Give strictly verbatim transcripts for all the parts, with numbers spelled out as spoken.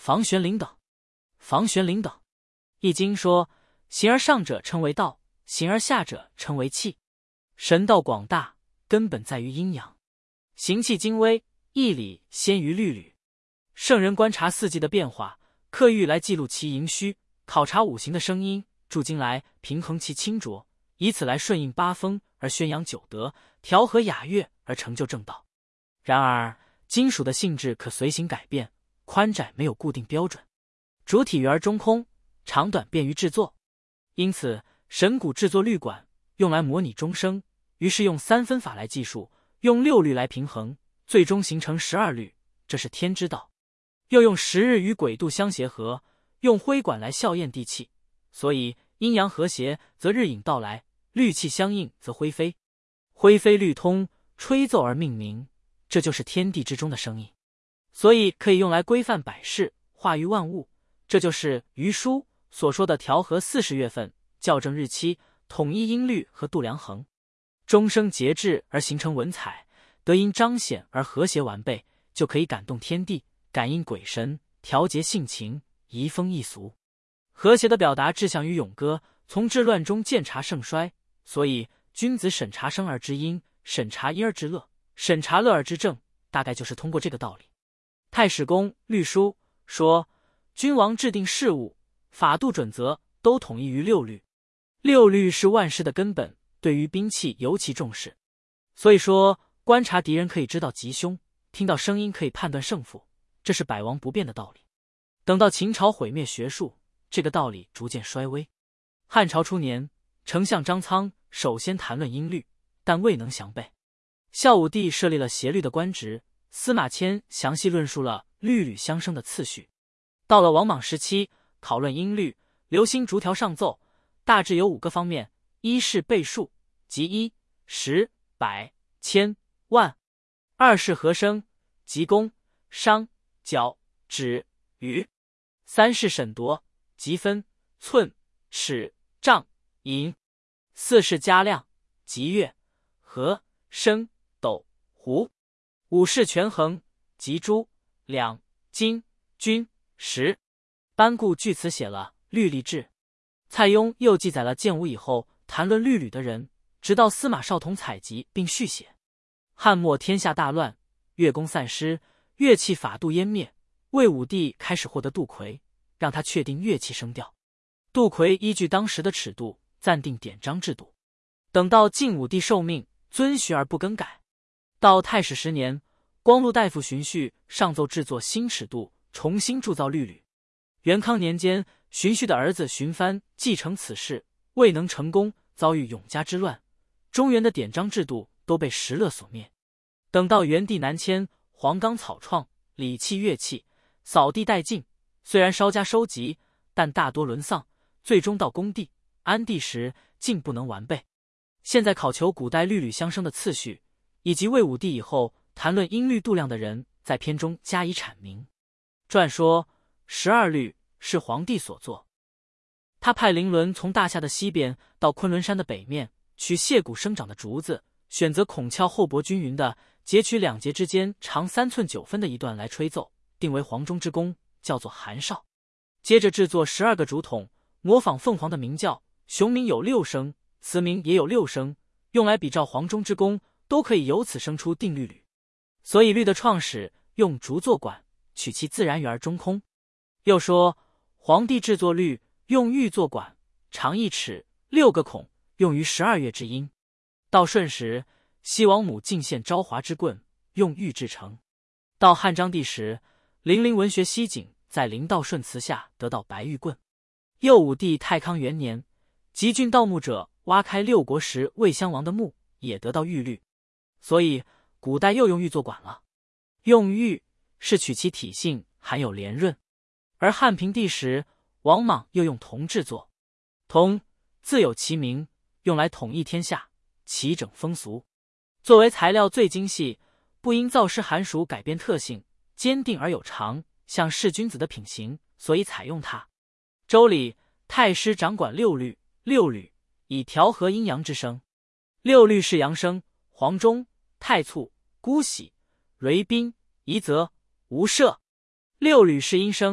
房玄龄等。房玄龄等。易经说，形而上者称为道，形而下者称为气。神道广大，根本在于阴阳。形气精微，义理先于律吕。圣人观察四季的变化，刻意来记录其盈虚，考察五行的声音，注经来平衡其清浊，以此来顺应八风而宣扬九德，调和雅乐而成就正道。然而金属的性质可随形改变，宽窄没有固定标准，主体圆而中空，长短便于制作。因此神鼓制作律管，用来模拟钟声，于是用三分法来计数，用六律来平衡，最终形成十二律，这是天之道。又用时日与纬度相协和，用徽管来校验地气，所以阴阳和谐则日影到来，律气相应则灰飞。灰飞律通，吹奏而命名，这就是天地之中的声音，所以可以用来规范百事，化育万物。这就是余书所说的调和四十月份，校正日期，统一音律和度量衡。钟声节制而形成文采，德音彰显而和谐完备，就可以感动天地，感应鬼神，调节性情，移风易俗。和谐的表达志向于咏歌，从治乱中鉴察盛衰，所以君子审察生而知音，审察音而知乐，审察乐而知正，大概就是通过这个道理。太史公律书说，君王制定事务，法度准则都统一于六律，六律是万事的根本，对于兵器尤其重视。所以说，观察敌人可以知道吉凶，听到声音可以判断胜负，这是百王不变的道理。等到秦朝毁灭学术，这个道理逐渐衰微。汉朝初年，丞相张苍首先谈论音律，但未能详备。孝武帝设立了协律的官职，司马迁详细论述了律吕相生的次序。到了王莽时期，讨论音律，刘歆逐条上奏，大致有五个方面：一是倍数，即一、十、百、千、万；二是和声，即宫、商、角、指、语；三是审夺，即分、寸、尺、丈、银；四是加量，即乐、和、声、斗、胡；五是权衡，即铢、两、斤、均、时。班固据此写了《律历志》。蔡邕又记载了建武以后谈论律吕的人，直到司马绍同采集并续写。汉末天下大乱，乐工散失，乐器法度湮灭。魏武帝开始获得杜魁，让他确定乐器声调。杜魁依据当时的尺度暂定典章制度。等到晋武帝受命，遵循而不更改。到太史十年，光禄大夫荀绪上奏制作新尺度，重新铸造律吕。元康年间，荀绪的儿子荀藩继承此事，未能成功，遭遇永嘉之乱，中原的典章制度都被石勒所灭。等到元帝南迁，黄冈草创，礼器乐器，扫地殆尽，虽然稍加收集，但大多沦丧，最终到恭帝、安帝时竟不能完备。现在考求古代律吕相生的次序，以及魏武帝以后谈论音律度量的人，在篇中加以阐明。传说十二律是黄帝所作，他派灵伦从大夏的西边到昆仑山的北面，取蟹谷生长的竹子，选择孔窍厚薄均匀的，截取两节之间长三寸九分的一段来吹奏，定为黄钟之弓，叫做韩哨。接着制作十二个竹筒，模仿凤凰的鸣叫，雄鸣有六声，雌鸣也有六声，用来比照黄钟之弓，都可以由此生出定律吕。所以律的创始用竹作管，取其自然圆而中空。又说黄帝制作律用玉作管，长一尺，六个孔，用于十二月之音。到顺时，西王母进献昭华之棍，用玉制成。到汉章帝时，零陵文学西景在林道顺祠下得到白玉棍。右武帝太康元年，集郡盗墓者挖开六国时魏襄王的墓，也得到玉律。所以古代又用玉作管了。用玉是取其体性含有连润，而汉平帝时，王莽又用铜制作。铜自有其名，用来统一天下，齐整风俗。作为材料最精细，不因造师寒暑改变特性，坚定而有常，像是君子的品行，所以采用它。周礼太师掌管六律，六律以调和阴阳之声。六律是阳声：黄钟、太簇、姑息、蕤宾、夷则、无赦。六律是阴声：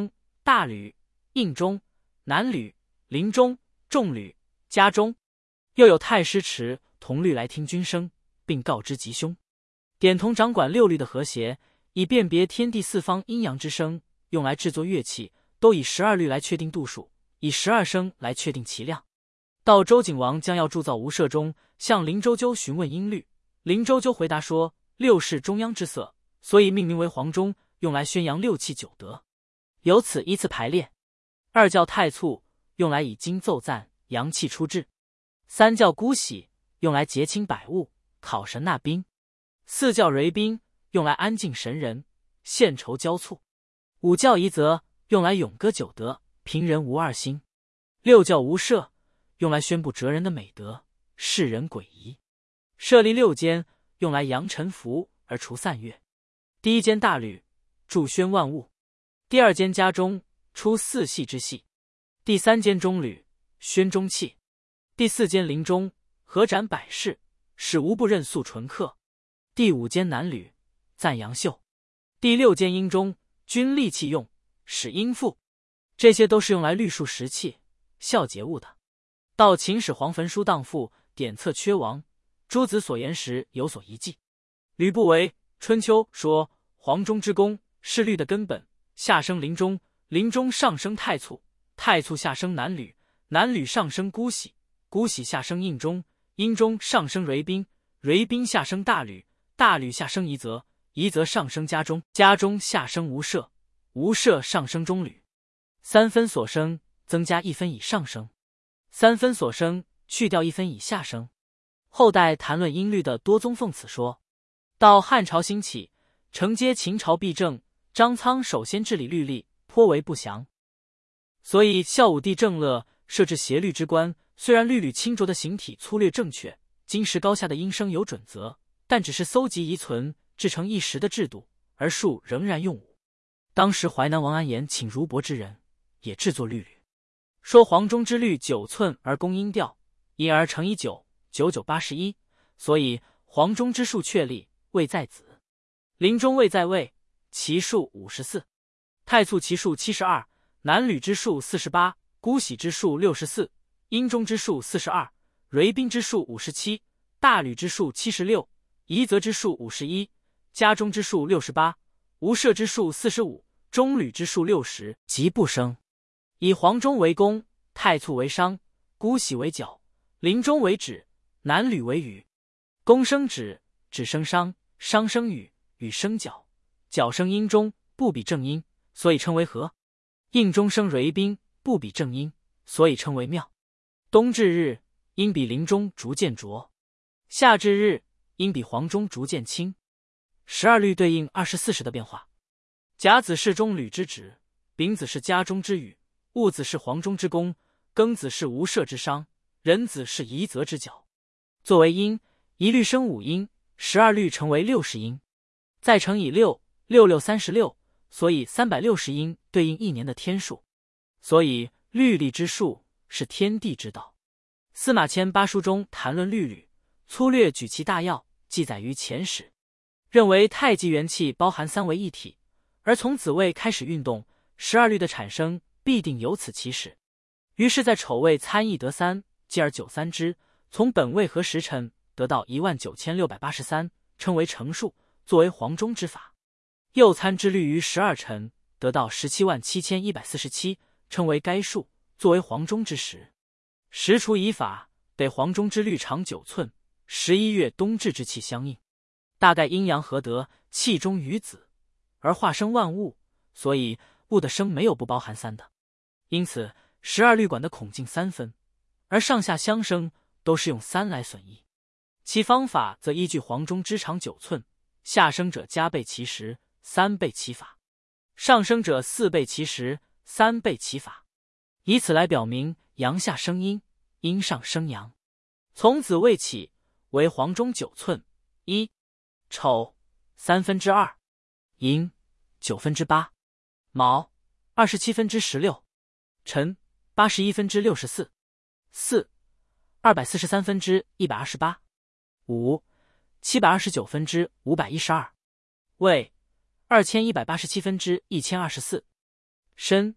大吕、应中、南吕、临中、仲吕、嘉中。又有太师持铜律来听军声，并告知吉凶。典铜掌管六律的和谐，以辨别天地四方阴阳之声，用来制作乐器，都以十二律来确定度数，以十二声来确定其量。到周景王将要铸造无赦钟，向林周究询问音律，林周究回答说，六是中央之色，所以命名为黄钟，用来宣扬六气九德。由此依次排列。二叫太簇，用来以经奏赞，阳气出至。三叫姑息，用来结清百物，考神纳兵。四叫蕤宾，用来安静神人，献酬交促。五叫夷则，用来咏歌九德，平人无二心。六叫无赦，用来宣布哲人的美德，世人诡疑。设立六间，用来扬尘服而除散乐。第一间大吕，助宣万物；第二间嘉中，出四系之系；第三间中吕，宣中气；第四间临中，合展百事，使无不任素纯客；第五间南吕，赞阳秀；第六间阴中，均利气用，使阴复。这些都是用来律述时气、孝节物的。到秦始皇焚书荡赋，典册缺亡，诸子所言时有所遗迹。吕不韦《春秋》说，黄钟之功是律的根本，下生临中，临中上升太簇，太簇下生南吕，南吕上升姑息，姑息下生应中，应中上升蕤宾，蕤宾下生大吕，大吕下生夷则，夷则上升嘉中，嘉中下生无赦，无赦上升中吕。三分所生，增加一分以上升；三分所生，去掉一分以下升。后代谈论音律的多宗奉此说。到汉朝兴起，承接秦朝弊政，张苍首先治理律例，颇为不详。所以孝武帝郑乐设置协律之官，虽然律吕清浊的形体粗略正确，金石高下的音声有准则，但只是搜集遗存，制成一时的制度，而术仍然用武。当时淮南王安岩请儒伯之人，也制作律吕，说黄钟之律九寸而攻音调，因而乘以九，九九八十一，所以黄钟之数确立，位在子。临中位在位，其数五十四；太簇其数七十二；南吕之数四十八；姑息之数六十四；阴中之数四十二；蕤宾之数五十七；大吕之数七十六；夷则之数五十一；嘉中之数六十八；无赦之数四十五；中吕之数六十，即不生。以黄钟为宫，太簇为商，姑息为角，临中为止，南吕为羽。宫生止，止生商，商生羽，羽生角，角生阴中，不比正阴，所以称为和。应中生蕤宾，不比正阴，所以称为妙。冬至日，因比临中逐渐浊；夏至日，因比黄钟逐渐清。十二律对应二十四时的变化。甲子是中吕之止，丙子是嘉中之羽，戊子是黄钟之宫，庚子是无赦之商，壬子是夷则之角。作为音，一律生五音，十二律成为六十音，再乘以六，六六三十六，所以三百六十音对应一年的天数。所以律例之数是天地之道。司马迁八书中谈论律吕，粗略举其大要，记载于前史，认为太极元气包含三为一体，而从子位开始运动，十二律的产生必定有此起始。于是在丑位参议得三，继而九三之，从本位和时辰得到一万九千六百八十三，称为成数，作为黄钟之法。又参之律于十二辰，得到十七万七千一百四十七，称为该数，作为黄钟之时。时除以法，得黄钟之律长九寸，十一月冬至之气相应，大概阴阳合得，气中于子，而化生万物，所以物的生没有不包含三的。因此十二律管的孔径三分，而上下相生都是用三来损益。其方法则依据黄钟之长九寸，下生者加倍其时，三倍其法；上生者四倍其时，三倍其法。以此来表明阳下生阴，阴上生阳。从子位起，为黄钟九寸，一丑三分之二，寅九分之八，卯二十七分之十六，辰八十一分之六十四，巳二百四十三分之一百二十八，午七百二十九分之五百一十二，未二千一百八十七分之一千二十四，申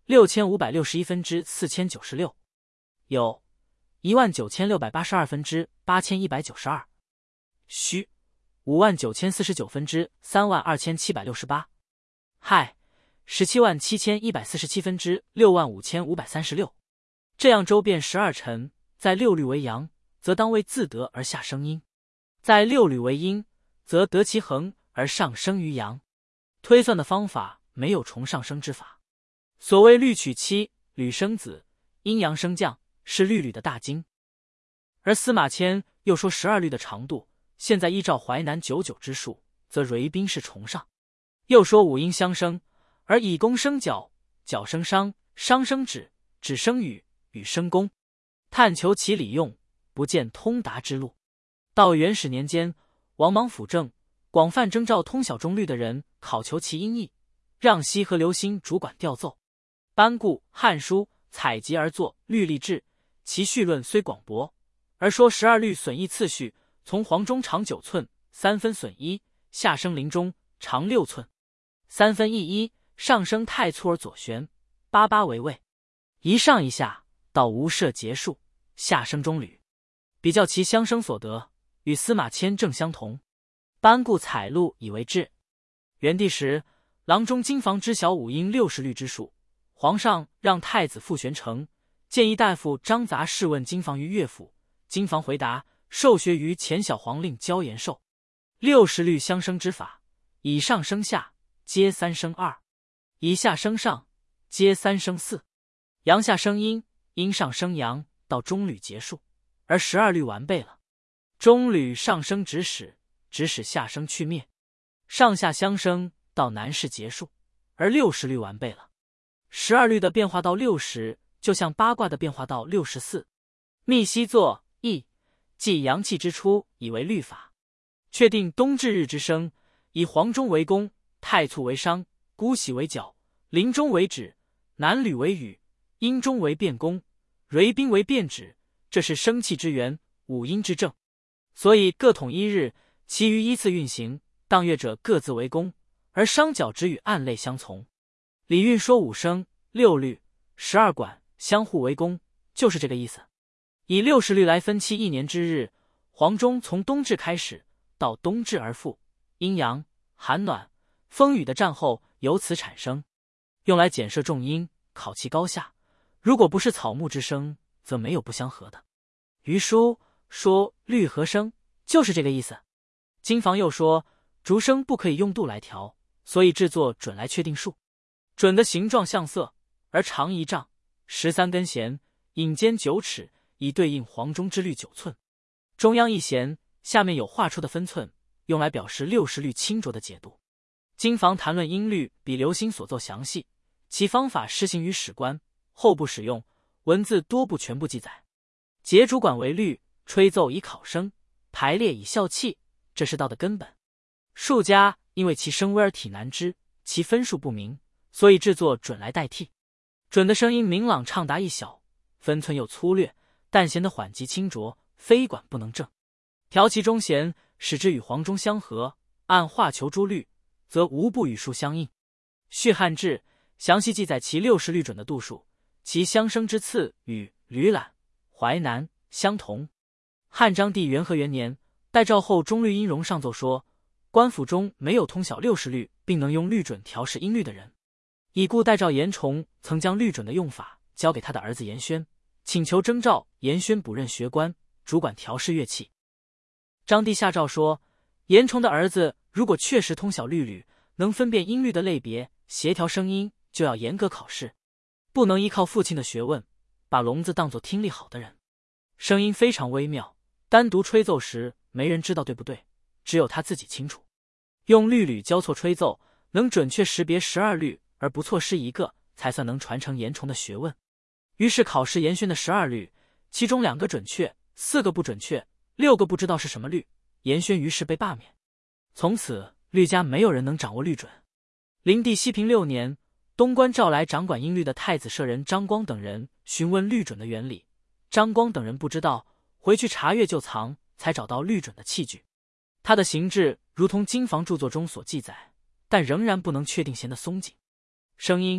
六千五百六十一分之四千九十六，有一万九千六百八十二分之八千一百九十二，虚五万九千四十九分之三万二千七百六十八，亥十七万七千一百四十七分之六万五千五百三十六。这样周遍十二辰，在六律为阳，则当为自得而下生阴；在六律为阴，则得其恒而上升于阳。推算的方法没有重上升之法。所谓律取妻，履生子，阴阳升降，是律吕的大经。而司马迁又说十二律的长度，现在依照淮南九九之数，则蕤宾是重上。又说五阴相生，而以宫生角，角生商，商生止，止生禹，禹生公。探求其理用，不见通达之路。到元始年间，王莽辅政，广泛征召通晓中律的人，考求其音译，让西和刘歆主管调奏，班固《汉书》采集而作《律历志》，其绪论虽广博，而说十二律损益次序，从黄中长九寸，三分损一，下生临中长六寸，三分一一，上升太粗而左旋，八八为位，一上一下，到无涉结束，下生中履。比较其相生所得，与司马迁正相同。班固采录以为志。元帝时，郎中金房知晓五音六十律之数，皇上让太子傅玄成建议大夫张杂试问金房于乐府，金房回答：受学于前小皇令焦延寿。六十律相生之法，以上生下，皆三生二；以下生上，皆三生四。阳下生阴，阴上生阳，到中律结束，而十二律完备了。中律上升直始，直始下升去灭，上下相生，到南市结束，而六十律完备了。十二律的变化到六十，就像八卦的变化到六十四。密西作易，即阳气之初，以为律法，确定冬至日之生，以黄中为宫，太簇为商，姑息为角，临中为止，南吕为禹，阴中为变宫，蕤宾为变止，这是生气之源，五阴之正。所以各统一日，其余依次运行，当月者各自为宫，而商角只与按类相从。礼运说五声、六律、十二管相互为宫，就是这个意思。以六十律来分期一年之日，黄中从冬至开始，到冬至而复，阴阳、寒暖、风雨的战后由此产生，用来检摄重音，考其高下。如果不是草木之声，则没有不相合的。余书说律和声，就是这个意思。金房又说竹声不可以用度来调，所以制作准来确定数。准的形状像色，而长一丈，十三根弦，引尖九尺，以对应黄中之律九寸。中央一弦，下面有画出的分寸，用来表示六十律清浊的解读。金房谈论音律比刘歆所奏详细，其方法施行于史官，后不使用，文字多不全部记载。节主管为律，吹奏以考声，排列以效气，这是道的根本。术家因为其声微而体难知，其分数不明，所以制作准来代替。准的声音明朗畅达一小，分寸又粗略，但弦的缓急清浊，非管不能正。调其中弦，使之与黄中相合，按画求诸律，则无不与数相应。续汉志详细记载其六十律准的度数，其相生之次与吕览、淮南相同。汉章帝元和元年，代诏后中律殷荣上奏说，官府中没有通晓六十律并能用律准调试音律的人。已故代诏严崇曾将律准的用法交给他的儿子严宣，请求征召严宣补任学官，主管调试乐器。章帝下诏说，严崇的儿子如果确实通晓律吕，能分辨音律的类别，协调声音，就要严格考试，不能依靠父亲的学问，把聋子当作听力好的人。声音非常微妙，单独吹奏时没人知道对不对，只有他自己清楚。用律吕交错吹奏，能准确识别十二律而不错失一个，才算能传承严崇的学问。于是考试严宣的十二律，其中两个准确，四个不准确，六个不知道是什么律，严宣于是被罢免。从此律家没有人能掌握律准。灵帝熙平六年，东关召来掌管音律的太子舍人张光等人询问律准的原理，张光等人不知道，回去查阅旧藏，才找到律准的器具。他的形制如同金房著作中所记载，但仍然不能确定弦的松紧。声音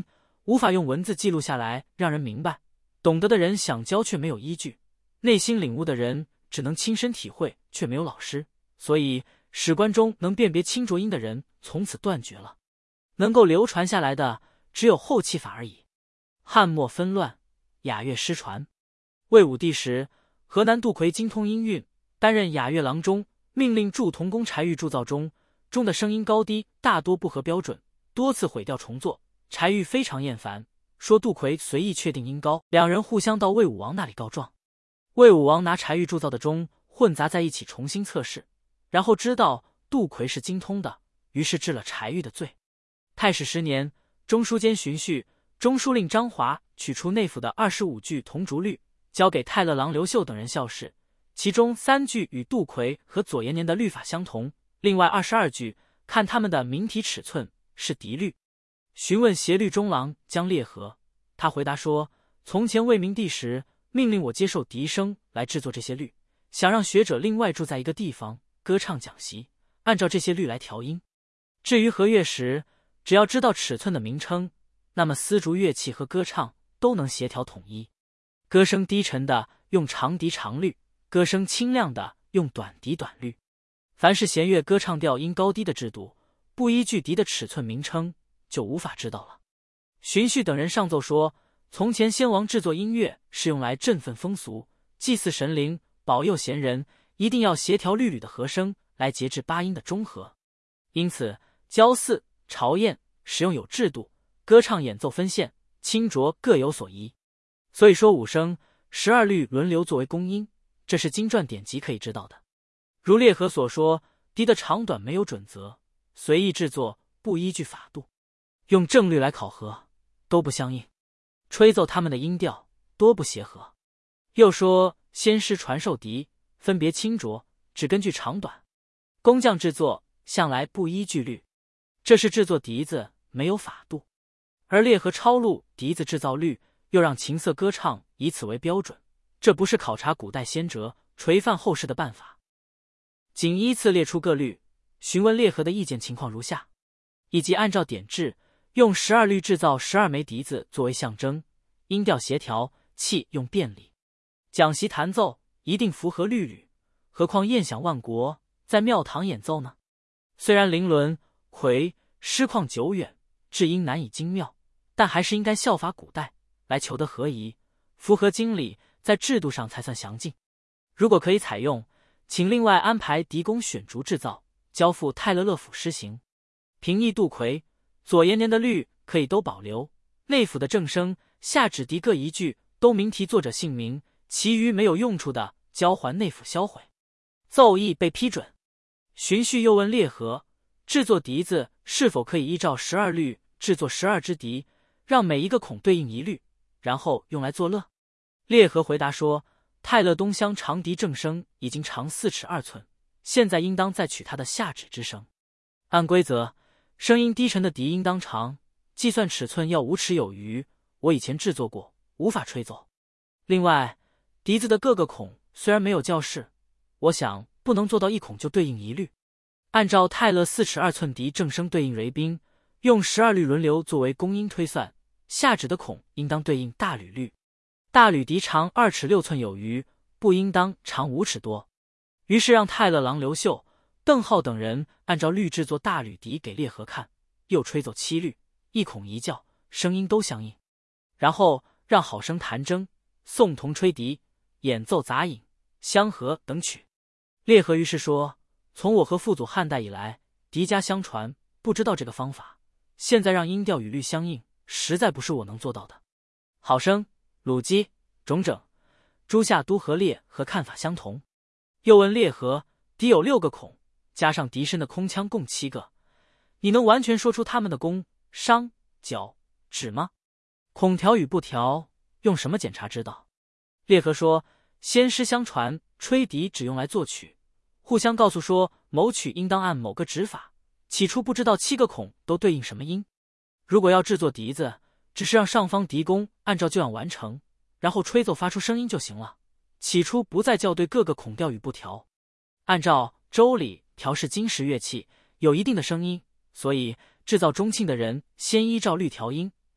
无法用文字记录下来让人明白，懂得的人想教却没有依据，内心领悟的人只能亲身体会却没有老师，所以史官中能辨别清浊音的人从此断绝了，能够流传下来的只有后期法而已。汉末纷乱，雅乐失传。魏武帝时，河南杜奎精通音韵，担任雅乐郎中，命令铸铜工柴玉铸造中中的声音高低大多不合标准，多次毁掉重做。柴玉非常厌烦，说杜奎随意确定音高，两人互相到魏武王那里告状。魏武王拿柴玉铸造的钟混杂在一起重新测试，然后知道杜奎是精通的，于是治了柴玉的罪。太史十年，中书监荀彧、中书令张华取出内府的二十五句铜竹律，交给太乐郎刘秀等人校试，其中三句与杜奎和左延年的律法相同，另外二十二句看他们的名体尺寸是嫡律。询问协律中郎姜烈和，他回答说，从前魏明帝时命令我接受笛声来制作这些律，想让学者另外住在一个地方歌唱讲习，按照这些律来调音。至于和乐时，只要知道尺寸的名称，那么丝竹乐器和歌唱都能协调统一。歌声低沉的用长笛长律，歌声清亮的用短笛短律。凡是弦乐歌唱调音高低的制度，不依据笛的尺寸名称，就无法知道了。荀彧等人上奏说，从前先王制作音乐是用来振奋风俗、祭祀神灵、保佑贤人，一定要协调律吕的和声，来节制八音的中和。因此郊祀、朝宴使用有制度，歌唱演奏分线、清浊各有所宜。所以说五声、十二律轮流作为公音，这是经传典籍可以知道的。如烈和所说，笛的长短没有准则，随意制作，不依据法度，用正律来考核，都不相应。吹奏他们的音调多不协和。又说先师传授笛，分别清浊，只根据长短。工匠制作向来不依据律，这是制作笛子没有法度。而烈和抄录笛子制造律，又让琴瑟歌唱以此为标准，这不是考察古代先哲、垂范后世的办法。仅依次列出各律，询问烈和的意见情况如下：以及按照典制，用十二律制造十二枚笛子作为象征，音调协调，器用便利，讲习弹奏一定符合律吕，何况宴享万国，在庙堂演奏呢？虽然伶伦、魁、诗况久远，制音难以精妙，但还是应该效法古代，来求得合宜，符合经理，在制度上才算详尽。如果可以采用，请另外安排笛工选竹制造，交付太乐乐府施行。平易杜奎、左延年的律可以都保留，内府的正声、下指笛各一句，都明题作者姓名，其余没有用处的交还内府销毁。奏议被批准。荀彧又问烈和，制作笛子是否可以依照十二律制作十二支笛，让每一个孔对应一律，然后用来作乐？烈和回答说，太乐东乡长笛正声已经长四尺二寸，现在应当再取它的下指之声。按规则，声音低沉的笛应当长，计算尺寸要五尺有余，我以前制作过，无法吹奏。另外，笛子的各个孔虽然没有校试，我想不能做到一孔就对应一律。按照太乐四尺二寸笛正声对应蕤宾，用十二律轮流作为公音推算，下指的孔应当对应大吕律。大吕笛长二尺六寸有余，不应当长五尺多。于是让太乐郎刘秀、邓浩等人按照律制作大吕笛给烈和看，又吹奏七律，一孔一校，声音都相应。然后让好生弹筝、诵铜吹笛、演奏杂饮、相和等曲。烈和于是说，从我和父祖汉代以来，笛家相传，不知道这个方法，现在让音调与律相应，实在不是我能做到的。好生、鲁基、种整、诸夏都和烈和看法相同。又问烈和，笛有六个孔，加上笛身的空腔共七个，你能完全说出他们的弓、商、角、指吗？孔调与不调，用什么检查知道？烈和说，先师相传，吹笛只用来作曲，互相告诉说某曲应当按某个指法，起初不知道七个孔都对应什么音。如果要制作笛子，只是让上方笛工按照旧样完成，然后吹奏发出声音就行了，起初不再校对各个孔调与不调。按照周礼调试金石乐器有一定的声音，所以制造钟磬的人先依照律调音，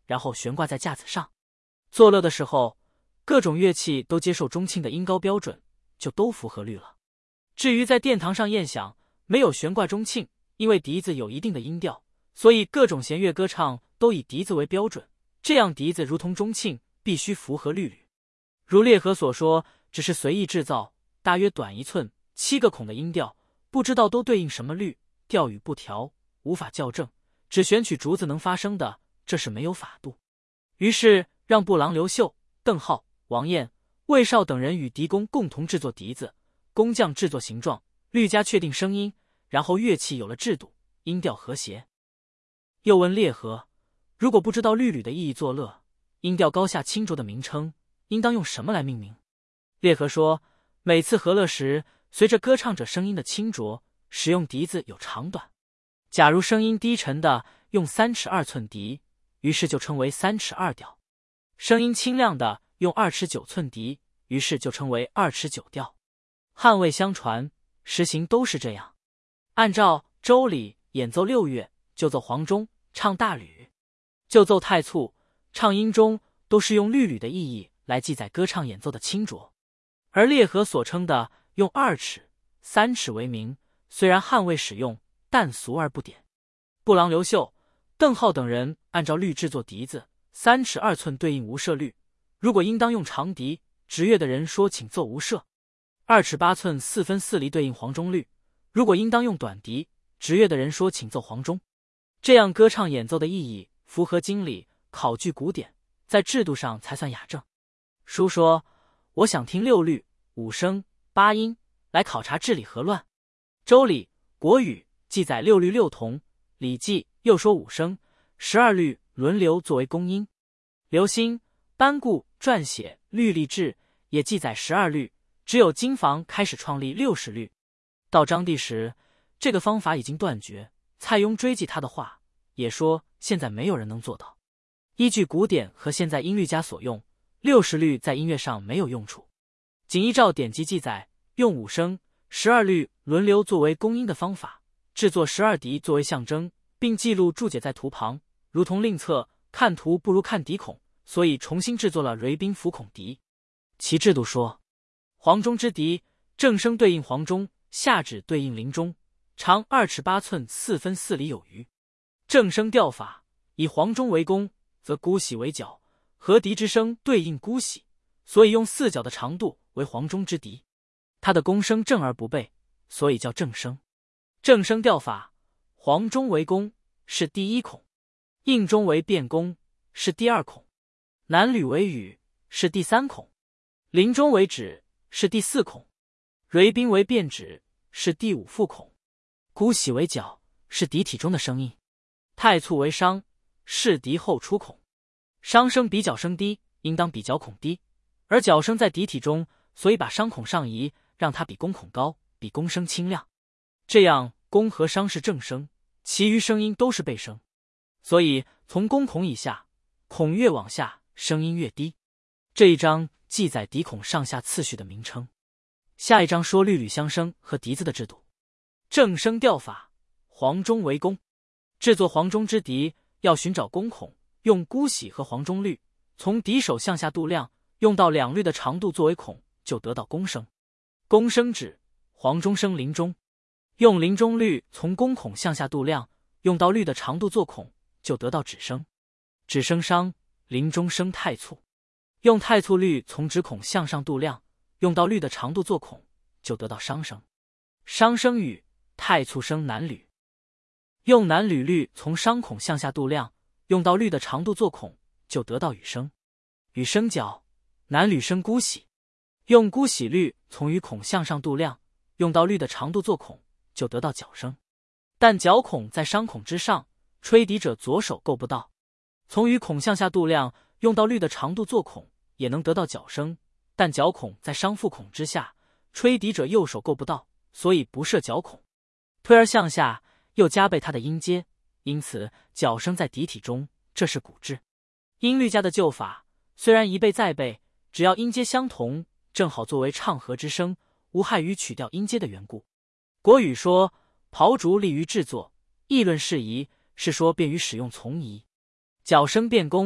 然后悬挂在架子上。作乐的时候，各种乐器都接受钟磬的音高标准，就都符合律了。至于在殿堂上宴享，没有悬挂钟磬，因为笛子有一定的音调，所以各种弦乐歌唱都以笛子为标准，这样笛子如同钟磬，必须符合律律。如列和所说，只是随意制造，大约短一寸，七个孔的音调，不知道都对应什么律，调语不调，无法校正，只选取竹子能发声的，这是没有法度。于是让布郎刘秀、邓浩、王彦、魏绍等人与笛工共同制作笛子，工匠制作形状，律家确定声音，然后乐器有了制度，音调和谐。又问列和，如果不知道律吕的意义作乐，音调高下清浊的名称，应当用什么来命名？列和说，每次和乐时，随着歌唱者声音的清浊，使用笛子有长短。假如声音低沉的，用三尺二寸笛，于是就称为三尺二调；声音清亮的，用二尺九寸笛，于是就称为二尺九调。汉魏相传，实行都是这样。按照周礼演奏六乐，就奏黄钟，唱大吕；就奏太簇，唱阴钟，都是用律吕的意义来记载歌唱演奏的清浊。而列和所称的用二尺、三尺为名，虽然汉魏使用，但俗而不典。布郎刘秀、邓浩等人按照律制作笛子，三尺二寸对应无赦律。如果应当用长笛，执乐的人说请奏无赦；二尺八寸四分四厘对应黄钟律。如果应当用短笛，执乐的人说请奏黄钟。这样歌唱演奏的意义符合经理，考据古典，在制度上才算雅正。书说，我想听六律、五声、八音，来考察治理何乱。周礼、国语记载六律六同，礼记又说五声、十二律轮流作为公音。刘歆、班固撰写《律例志》也记载十二律，只有金房开始创立六十律。到章帝时，这个方法已经断绝。蔡邕追记他的话，也说现在没有人能做到。依据古典和现在音律家所用，六十律在音乐上没有用处。仅依照典籍记载，用五声、十二律轮流作为公音的方法，制作十二笛作为象征，并记录注解在图旁，如同另册，看图不如看笛孔，所以重新制作了蕤宾府孔笛。其制度说，黄钟之笛，正声对应黄钟，下指对应铃钟，长二尺八寸四分四厘有余。正声调法以黄钟为弓，则姑喜为角，和笛之声对应姑喜，所以用四角的长度为黄钟之笛。它的弓声正而不背，所以叫正声。正声调法，黄钟为弓，是第一孔；应钟为变弓，是第二孔；南吕为羽，是第三孔；铃钟为指，是第四孔；蕤宾为变指，是第五副孔；姑喜为角，是笛体中的声音；太簇为商，是笛后出孔。商声比角声低，应当比角孔低，而角声在笛体中，所以把商孔上移，让它比弓孔高，比弓声清亮。这样弓和商是正声，其余声音都是背声，所以从弓孔以下，孔越往下，声音越低。这一章记载笛孔上下次序的名称。下一章说律吕相生和笛子的制度。正声调法，黄钟为弓。制作黄钟之笛，要寻找弓孔，用姑喜和黄钟律，从笛手向下度量，用到两律的长度作为孔，就得到弓声。弓声指黄钟声铃钟，用铃钟律从弓孔向下度量，用到律的长度做孔，就得到指声。指声商，铃钟声太簇，用太簇律从指孔向上度量，用到律的长度做孔，就得到商声。商声羽，太簇声南吕，用南吕律从商孔向下度量，用到律的长度做孔，就得到羽声。羽声角，南吕声姑喜，用姑喜律从羽孔向上度量，用到律的长度做孔，就得到角声。但角孔在商孔之上，吹笛者左手够不到，从羽孔向下度量，用到律的长度做孔，也能得到角声，但角孔在商副孔之下，吹笛者右手够不到，所以不设角孔。推而向下，又加倍它的音阶，因此角声在笛体中，这是古制。音律家的旧法，虽然一倍再倍，只要音阶相同，正好作为唱和之声，无害于取掉音阶的缘故。国语说刨竹利于制作，议论事宜，是说便于使用从宜。角声变弓，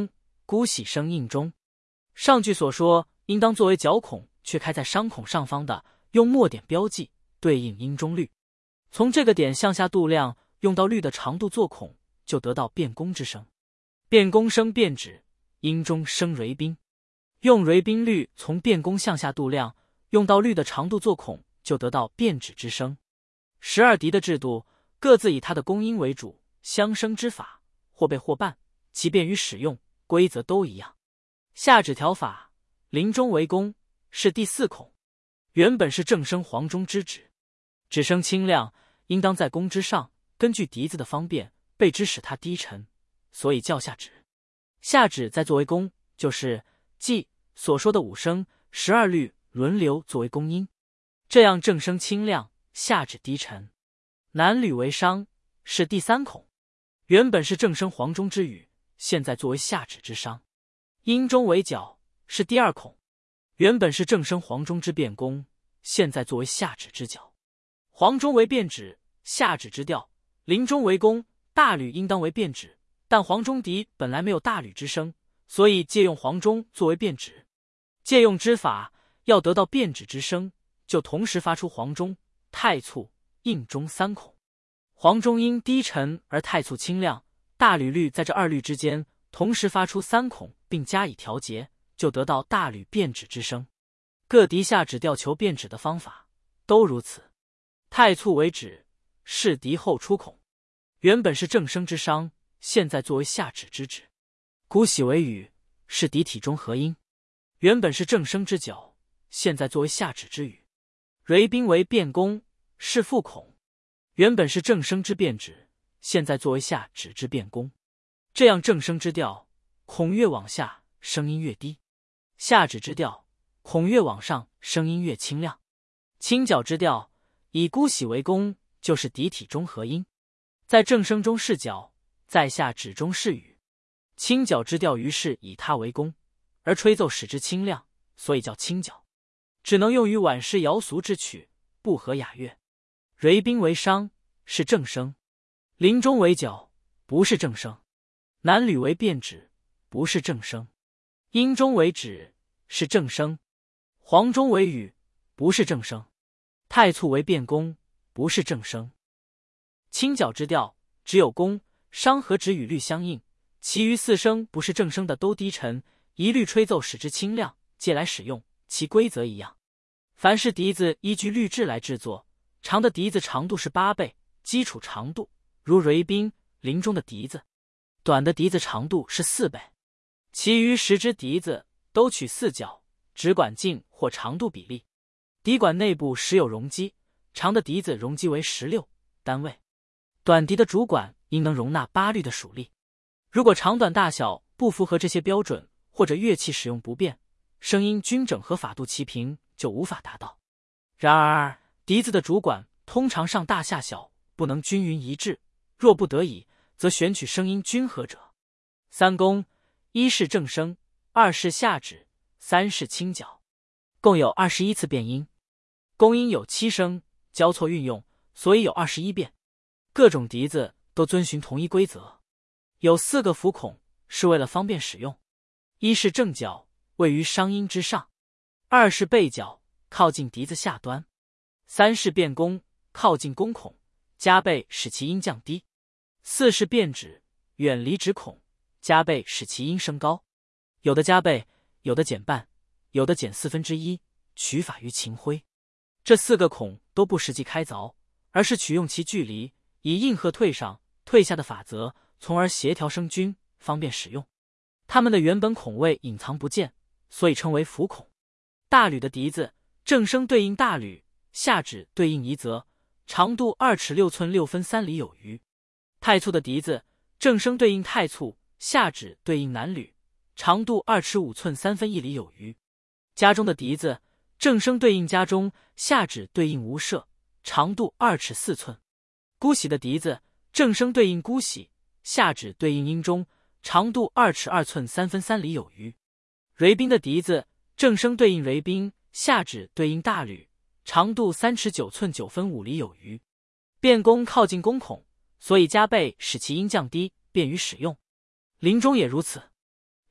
姑喜生应中。上句所说应当作为角孔却开在商孔上方的，用墨点标记，对应应中律。从这个点向下度量，用到律的长度做孔，就得到变弓之声。变弓生变指，应中生蕊宾。用蕊宾律从变弓向下度量，用到律的长度做孔，就得到变指之声。十二笛的制度各自以它的弓音为主，相生之法或倍或半，其便于使用，规则都一样。下指调法，临中为弓，是第四孔，原本是正声黄中之指，指声清亮，应当在弓之上，根据笛子的方便，倍之使它低沉，所以叫下指。下指再作为弓，就是即所说的五声十二律轮流作为弓音，这样正声清亮，下指低沉。南吕为商，是第三孔，原本是正声黄中之语，现在作为下指之商。阴中为角，是第二孔，原本是正声黄中之变弓，现在作为下指之角。黄中为变指，下指之调。临中为弓，大吕应当为变指，但黄中笛本来没有大吕之声，所以借用黄中作为变指。借用之法，要得到变指之声，就同时发出黄中、太促、应中三孔。黄中音低沉而太促清亮，大吕律在这二律之间同时发出三孔，并加以调节，就得到大吕变指之声。各笛下指调求变指的方法都如此。太促为指，是笛后出孔，原本是正声之商，现在作为下指之指。姑喜为语，是笛体中合音，原本是正声之角，现在作为下指之语。蕊宾为变弓，是副孔，原本是正声之变指，现在作为下指之变弓。这样正声之调，孔越往下，声音越低；下指之调，孔越往上，声音越清亮。清角之调，以姑喜为弓，就是笛体中合音，在正声中是角，在下指中是语。清角之调于是以它为弓，而吹奏使之清亮，所以叫清角，只能用于晚诗瑶俗之曲，不合雅乐。蕊宾为商，是正声；临中为角，不是正声；南吕为变指，不是正声；阴中为指，是正声；黄中为语，不是正声；太促为变弓，不是正声。清角之调只有弓、商和指与律相应，其余四声不是正声的都低沉，一律吹奏使之清亮，借来使用，其规则一样。凡是笛子依据律制来制作，长的笛子长度是八倍，基础长度，如蕊宾、临中的笛子；短的笛子长度是四倍。其余十支笛子都取四角，只管径或长度比例。笛管内部时有容积，长的笛子容积为十六单位，短笛的主管应能容纳八律的属力。如果长短大小不符合这些标准，或者乐器使用不便，声音均整和法度齐平，就无法达到。然而笛子的主管通常上大下小，不能均匀一致，若不得已，则选取声音均和者。三弓，一是正声，二是下指，三是清角，共有二十一次变音。弓音有七声，交错运用，所以有二十一变。各种笛子都遵循同一规则。有四个浮孔，是为了方便使用。一是正角，位于商音之上；二是背角，靠近笛子下端；三是变弓，靠近弓孔，加倍使其音降低；四是变指，远离指孔，加倍使其音升高。有的加倍，有的减半，有的减四分之一，取法于秦晖。这四个孔都不实际开凿，而是取用其距离，以应和退上、退下的法则，从而协调声均，方便使用。它们的原本孔位隐藏不见，所以称为浮孔。大吕的笛子，正声对应大吕，下指对应夷则，长度二尺六寸六分三厘有余。太促的笛子，正声对应太促，下指对应南吕，长度二尺五寸三分一厘有余。家中的笛子，正声对应家中，下指对应无舍，长度二尺四寸。姑喜的笛子，正声对应姑喜，下指对应阴中，长度二尺二寸三分三厘有余。蕊宾的笛子，正声对应蕊宾，下指对应大吕，长度三尺九寸九分五厘有余。变弓靠近弓孔，所以加倍使其音降低，便于使用。临中也如此。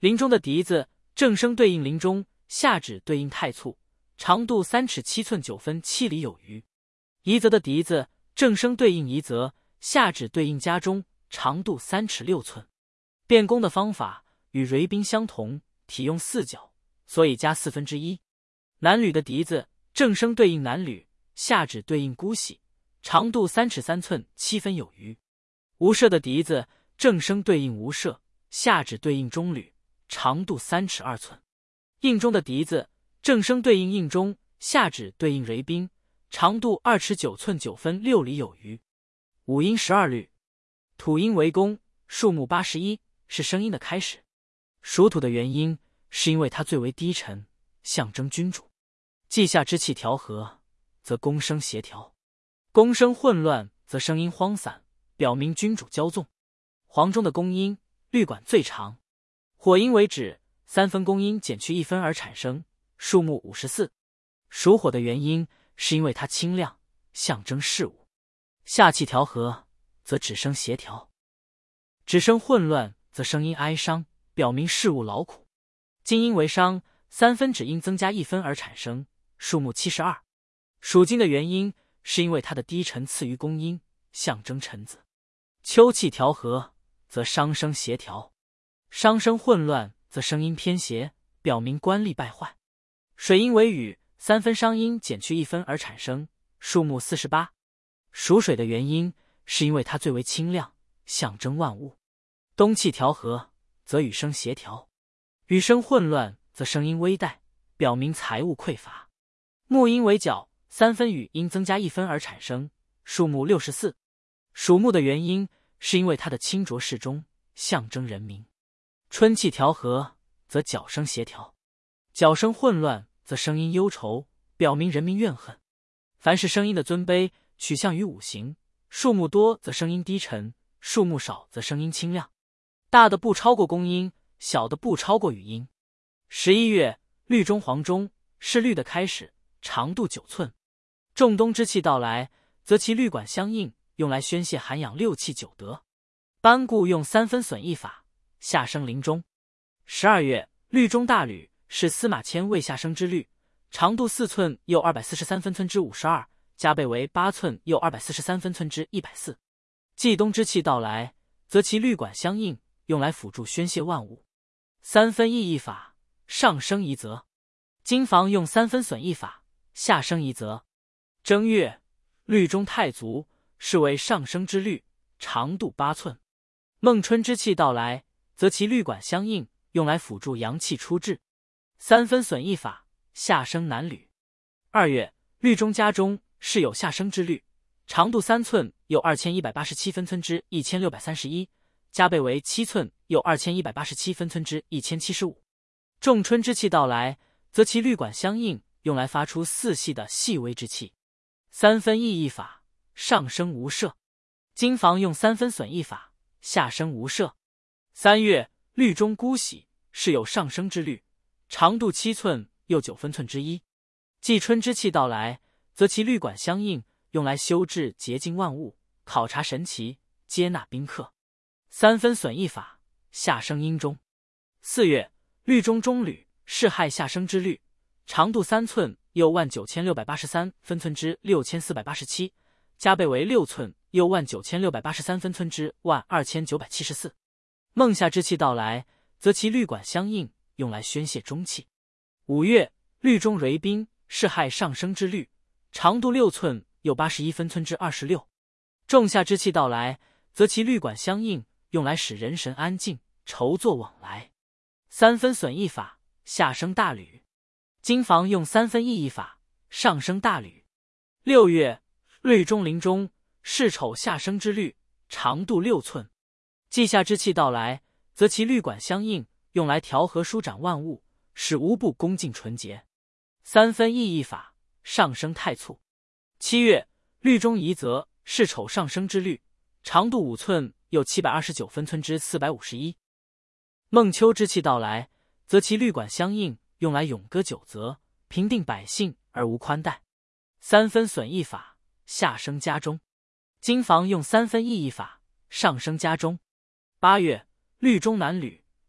林中的笛子，正声对应林中，下指对应太簇，长度三尺七寸九分七厘有余。夷则的笛子，正声对应夷则，下指对应家中，长度三尺六寸。变弓的方法与蕤宾相同，体用四角，所以加四分之一。南吕的笛子，正声对应南吕，下指对应姑喜，长度三尺三寸七分有余。吴舍的笛子，正声对应吴舍，下指对应中吕，长度三尺二寸。应中的笛子，正声对应应中，下指对应蕤宾，长度二尺九寸九分六厘有余。五音十二律，土音为弓，数目八十一，是声音的开始。属土的原因是因为它最为低沉，象征君主。稷下之气调和，则弓声协调；弓声混乱，则声音荒散，表明君主骄纵。黄中的弓音，律管最长。火音为止，三分弓音减去一分而产生，数目五十四。属火的原因是因为它清亮，象征事物。下气调和，则指声协调；指声混乱，则声音哀伤，表明事物劳苦。金音为商，三分指音增加一分而产生，数目七十二。属金的原因是因为它的低沉次于弓音，象征臣子。秋气调和，则商声协调；商声混乱，则声音偏斜，表明官吏败坏。水音为雨，三分商音减去一分而产生，数目四十八。属水的原因是因为它最为清亮，象征万物。冬气调和，则雨声协调；雨声混乱，则声音微带，表明财物匮乏。木音为角，三分雨音增加一分而产生，数目六十四。属木的原因是因为它的清浊适中，象征人民。春气调和，则角声协调；角声混乱，则声音忧愁，表明人民怨恨。凡是声音的尊卑取向于五行，数目多则声音低沉，数目少则声音清亮。大的不超过弓音，小的不超过语音。十一月，律中黄中，是律的开始，长度九寸。仲冬之气到来，则其律管相应，用来宣泄涵养六气九德。班固用三分损一法，下生临终。十二月，律中大吕，是司马迁为下生之律，长度四寸又二百四十三分寸之五十二，加倍为八寸又二百四十三分寸之一百四。季冬之气到来，则其律管相应，用来辅助宣泄万物。三分意一法，上生夷则。经房用三分损一法，下生夷则。正月，律中太卒，是为上生之律，长度八寸。孟春之气到来，则其律管相应，用来辅助阳气出至。三分损一法，下生南吕。二月，律中家中，是有下生之律，长度三寸又二千一百八十七分寸之一千六百三十一，加倍为七寸又二千一百八十七分寸之一千七十五。仲春之气到来，则其律管相应，用来发出四系的细微之气。三分意一法，上生无赦。经房用三分损一法，下生无赦。三月，律中姑喜，是有上生之律，长度七寸又九分寸之一。季春之气到来，则其律管相应，用来修治洁净万物，考察神奇，接纳宾客。三分损一法，下生阴中。四月，律中中吕，是亥下生之律，长度三寸又万九千六百八十三分寸之六千四百八十七，加倍为六寸又万九千六百八十三分寸之万二千九百七十四。孟夏之气到来，则其律管相应，用来宣泄中气。五月，律中蕤宾，是亥上生之律，长度六寸又八十一分寸之二十六。仲夏之气到来，则其律管相应，用来使人神安静，筹作往来。三分损一法，下生大吕。经房用三分意一法，上生大吕。六月，律中临终，是丑下生之律，长度六寸。季夏之气到来，则其律管相应，用来调和舒展万物，使无不恭敬纯洁。三分意一法，上生太簇。七月，律中夷则，是丑上生之律，长度五寸又七百二十九分寸之四百五十一。孟秋之气到来，则其律管相应，用来咏歌九则，平定百姓而无宽待。三分损一法，下生家中。经房用三分意一法，上生家中。八月，律中南吕，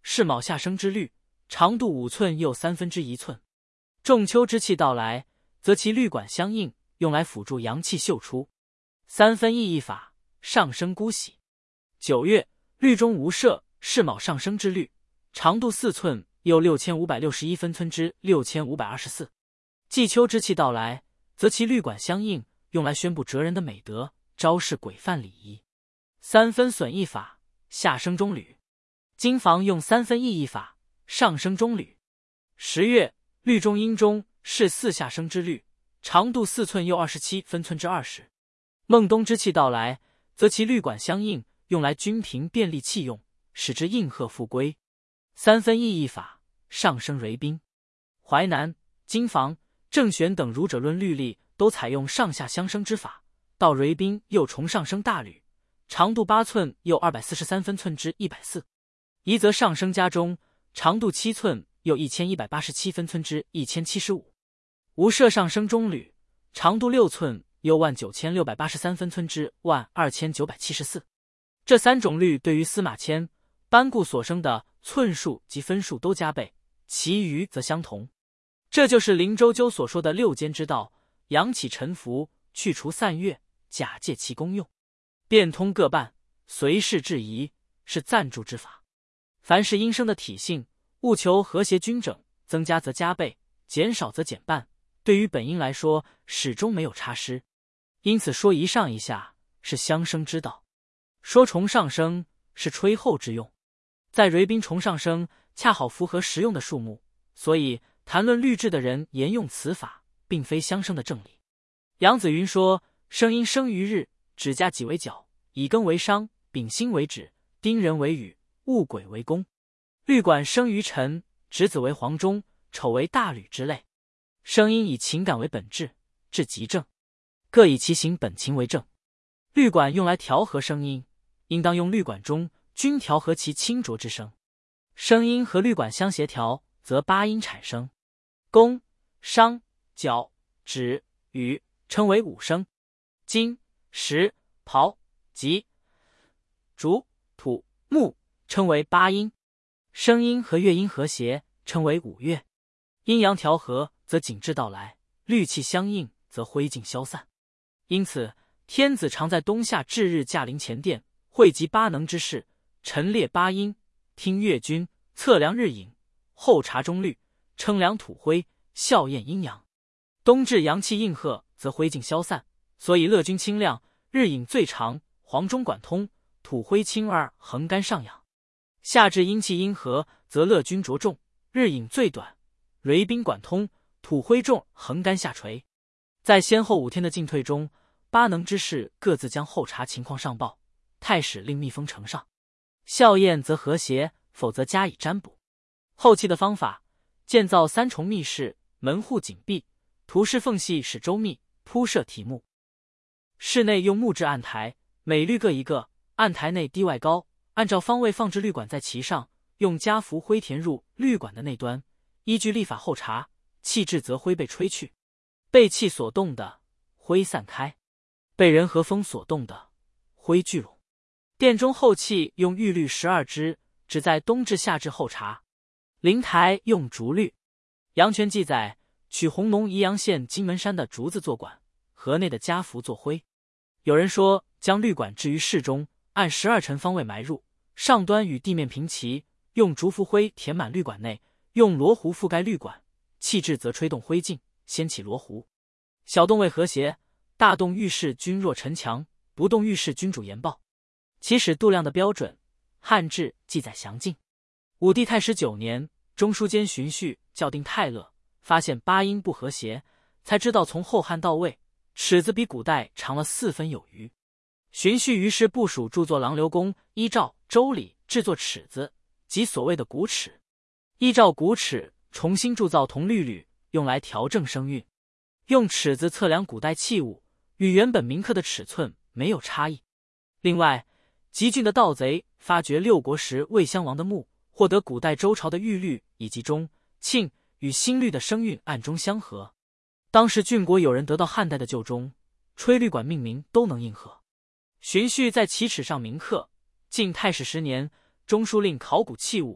是卯下生之律，长度五寸又三分之一寸。仲秋之气到来，则其律管相应，用来辅助阳气秀出。三分意义法，上升姑息。九月，律中无赦，是卯上升之律，长度四寸又六千五百六十一分寸之六千五百二十四。季秋之气到来，则其律管相应，用来宣布哲人的美德，昭示规范礼仪。三分损益法，下升中履。经房用三分意义法，上升中履。十月，律中阴中，是四下升之律，长度四寸又二十七分寸之二十。孟冬之气到来，则其律管相应，用来均平便利器用，使之应和复归。三分意义法，上升蕊宾。淮南、经房、郑玄等儒者论律例都采用上下相生之法，到蕊宾又重上升大履，长度八寸又二百四十三分寸之一百四。夷则上升家中，长度七寸又一千一百八十七分寸之一千七十五。无赦上升中履，长度六寸又万九千六百八十三分寸之万二千九百七十四。这三种律对于司马迁、班固所生的寸数及分数都加倍，其余则相同。这就是林周究所说的六间之道，扬起沉浮，去除散越，假借其功用，变通各半，随事制宜，是暂住之法。凡是应生的体性，务求和谐均整，增加则加倍，减少则减半，对于本因来说，始终没有差失。因此说一上一下是相生之道，说重上升是吹后之用。在蕊宾重上升恰好符合实用的数目，所以谈论律制的人沿用此法，并非相生的正理。杨子云说：生因生于日，指甲己为角，乙庚为商，丙辛为止，丁壬为羽，戊癸为弓。律管生于辰，指子为黄钟，丑为大履之类。生因以情感为本质，至极正，各以其行本情为正。律管用来调和声音，应当用律管中均调和其清浊之声。声音和律管相协调，则八音产生。宫、商、角、徵、羽称为五声，金、石、庖、吉、竹、土、木称为八音。声音和乐音和谐，称为五乐。阴阳调和，则景致到来；律气相应，则灰烬消散。因此，天子常在冬夏至日驾临前殿，汇集八能之士，陈列八音，听乐君，测量日影，后察中律，称量土灰，校验阴阳。冬至阳气应和，则灰烬消散，所以乐君清亮，日影最长，黄钟管通，土灰清而横干上扬。夏至阴气阴和，则乐君着重，日影最短，蕊宾管通，土灰重，横干下垂。在先后五天的进退中，八能之士各自将后察情况上报，太史令密封呈上。校验则和谐，否则加以占卜。后期的方法，建造三重密室，门户紧闭，图示缝隙使周密，铺设题目。室内用木质案台，每律各一个，案台内低外高，按照方位放置律管在其上，用家符灰填入律管的内端，依据历法后察，气至则灰被吹去，被气所动的灰散开，被人和风所动的灰聚拢。殿中后器用玉律十二支，只在冬至夏至后察。灵台用竹律。阳泉记载，取弘农宜阳县金门山的竹子做管，河内的家符做灰。有人说，将律管置于室中，按十二辰方位埋入，上端与地面平齐，用竹符灰填满律管内，用罗壶覆盖律管，气至则吹动灰烬，掀起罗壶。小动位和谐，大动遇事均若城墙，不动遇事君主言报。其使度量的标准，汉志记载详尽。武帝太史九年，中书监荀绪校订泰勒，发现八音不和谐，才知道从后汉到魏，尺子比古代长了四分有余。荀绪于是部署著作郎刘公依照周礼制作尺子，即所谓的古尺，依照古尺重新铸造铜律吕，用来调正声韵。用尺子测量古代器物，与原本铭刻的尺寸没有差异。另外，吉郡的盗贼发掘六国时魏襄王的墓，获得古代周朝的玉律以及中、庆与新律的声韵暗中相合。当时郡国有人得到汉代的旧钟，吹律管命名都能应和。荀绪在其尺上铭刻，晋太史十年，中书令考古器物，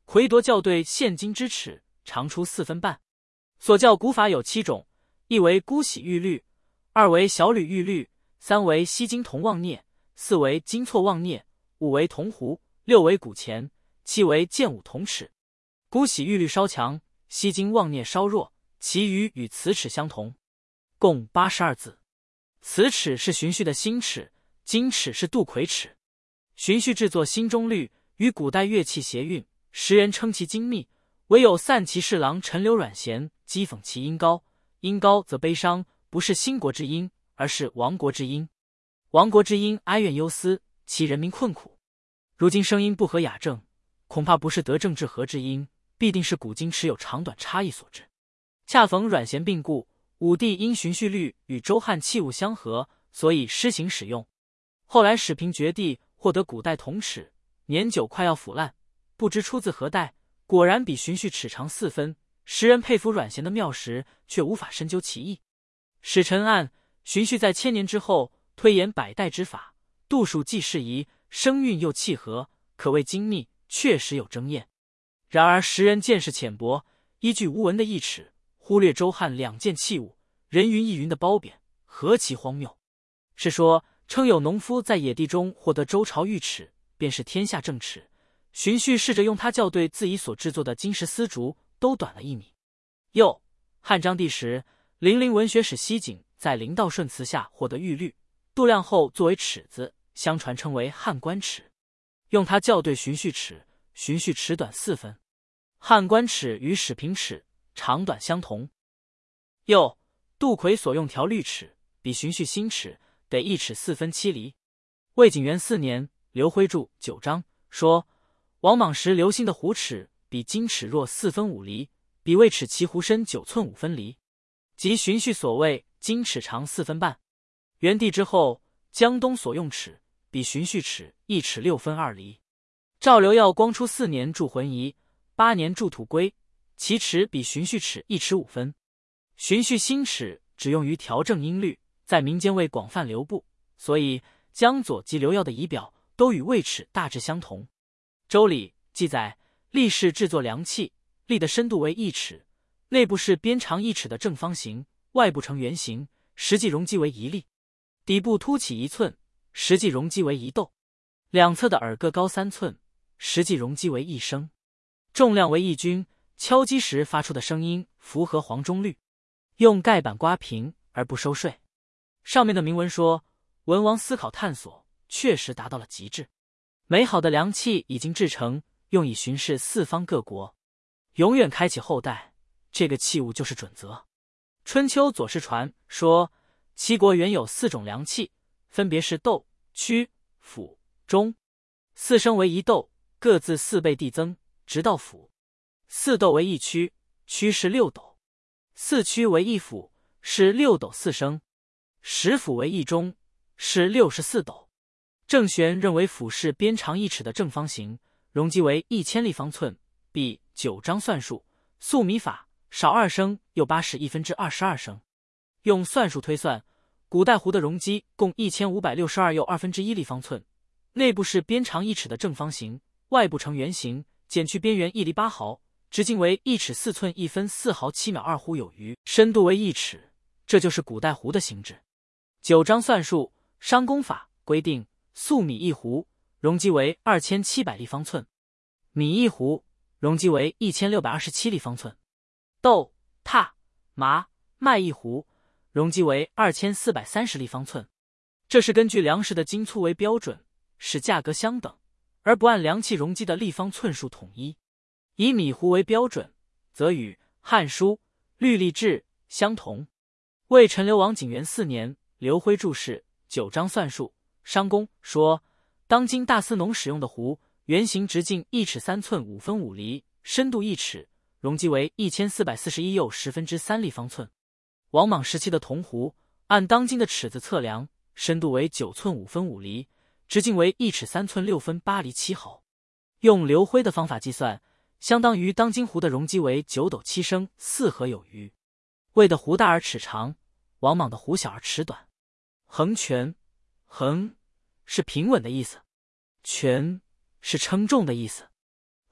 魁夺校对现今之尺，长出四分半。所校古法有七种：一为姑洗玉律，二为小吕玉律，三为西京铜望镊，四为金错望镊，五为铜壶，六为古钱，七为剑舞铜尺。姑洗玉律稍强，西京望镊稍弱，其余与瓷尺相同，共八十二字。瓷尺是荀彧的新尺，金尺是杜魁尺。荀彧制作新中律，与古代乐器谐韵，时人称其精密。唯有散骑侍郎陈留阮咸讥讽其音高，音高则悲伤，不是兴国之音，而是亡国之音。亡国之音哀怨忧思，其人民困苦。如今声音不合雅正，恐怕不是得正治和之音，必定是古今尺有长短差异所致。恰逢阮咸病故，武帝因荀彧律与周汉器物相合，所以施行使用。后来始平绝地，获得古代铜尺，年久快要腐烂，不知出自何代，果然比荀彧尺长四分。时人佩服阮咸的妙识，却无法深究其意。史臣按荀彧在千年之后推演百代之法，度数既适宜，声韵又契合，可谓精密，确实有争验。然而时人见识浅薄，依据无闻的一尺，忽略周汉两件器物，人云亦云的褒贬，何其荒谬！是说称有农夫在野地中获得周朝玉尺，便是天下正尺。荀彧试着用它校对自己所制作的金石丝竹，都短了一米。又汉章帝时，零陵文学史西景在林道顺词下获得玉律，度量后作为尺子，相传称为汉官尺。用它校对荀彧尺，荀彧尺短四分。汉官尺与史平尺长短相同。又杜魁所用条律尺，比荀彧新尺得一尺四分七厘。魏景元四年，刘辉注九章说，王莽时刘歆的壶尺比金尺弱四分五厘，比魏尺其壶身九寸五分厘，即荀彧所谓金尺长四分半。元帝之后，江东所用尺比荀彧尺一尺六分二厘。赵刘耀光初四年铸浑仪，八年铸土龟，其尺比荀彧尺一尺五分。荀彧新尺只用于调正音律，在民间未广泛流布，所以江左及刘耀的仪表都与魏尺大致相同。周礼记载，力士制作良器，力的深度为一尺，内部是边长一尺的正方形，外部呈圆形，实际容积为一粒，底部凸起一寸，实际容积为一斗，两侧的耳各高三寸，实际容积为一升，重量为一均，敲击时发出的声音符合黄钟律，用盖板刮平而不收税。上面的铭文说，文王思考探索，确实达到了极致。美好的良器已经制成，用以巡视四方各国，永远开启后代，这个器物就是准则。春秋左氏传说，齐国原有四种良器，分别是斗、曲、釜、钟，四升为一斗，各自四倍递增，直到釜。四斗为一曲，曲是六斗；四曲为一釜，是六斗四升；十釜为一钟，是六十四斗。郑玄认为釜是边长一尺的正方形，容积为一千立方寸，比九章算术，粟米法少二升又八十一分之二十二升。用算术推算，古代壶的容积共一千五百六十二又二分之一立方寸，内部是边长一尺的正方形，外部呈圆形，减去边缘一厘八毫，直径为一尺四寸一分四毫七秒二忽有余，深度为一尺，这就是古代壶的形制。九章算术商工法规定，粟米一壶，容积为二千七百立方寸；米一壶，容积为一千六百二十七立方寸；豆、榻、麻、麦一壶，容积为二千四百三十立方寸。这是根据粮食的斤粗为标准，使价格相等，而不按量器容积的立方寸数统一。以米壶为标准，则与《汉书·律历志》相同。魏陈留王景元四年，刘辉注释九章算术商工说，当今大司农使用的壶，圆形直径一尺三寸五分五厘，深度一尺，容积为一千四百四十一又十分之三立方寸。王莽时期的铜壶，按当今的尺子测量，深度为九寸五分五厘，直径为一尺三寸六分八厘七毫。用刘辉的方法计算，相当于当今壶的容积为九斗七升四合有余。魏的壶大而尺长，王莽的壶小而尺短。横权，横是平稳的意思，权是称重的意思。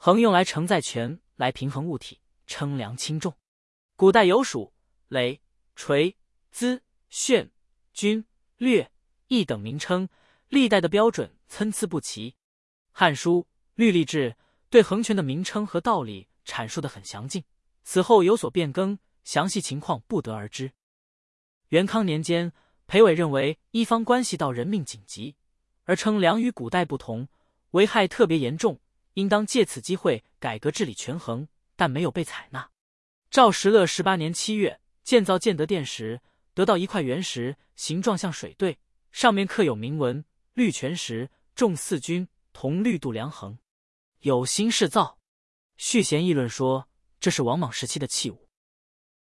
衡用来承载权，来平衡物体，称量轻重。古代有属、垒、锤、资、炫、钧、略、役等名称，历代的标准参差不齐。《汉书·律历志》对衡权的名称和道理阐述得很详尽，此后有所变更，详细情况不得而知。元康年间，裴伟认为一方关系到人命紧急，而称量与古代不同，危害特别严重，应当借此机会改革治理权衡，但没有被采纳。赵石勒十八年七月建造建德殿时，得到一块原石，形状像水对，上面刻有铭文：律权石，重四钧，同律度量衡。有心试造。续弦议论说，这是王莽时期的器物，